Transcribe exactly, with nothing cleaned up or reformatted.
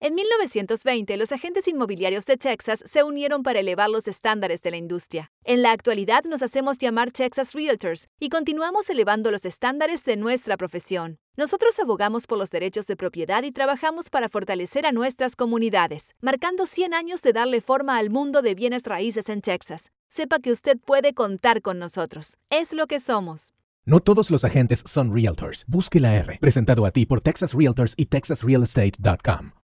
En mil novecientos veinte, los agentes inmobiliarios de Texas se unieron para elevar los estándares de la industria. En la actualidad nos hacemos llamar Texas Realtors y continuamos elevando los estándares de nuestra profesión. Nosotros abogamos por los derechos de propiedad y trabajamos para fortalecer a nuestras comunidades, marcando cien años de darle forma al mundo de bienes raíces en Texas. Sepa que usted puede contar con nosotros. Es lo que somos. No todos los agentes son realtors. Busque la R. Presentado a ti por Texas Realtors y Texas Real Estate punto com.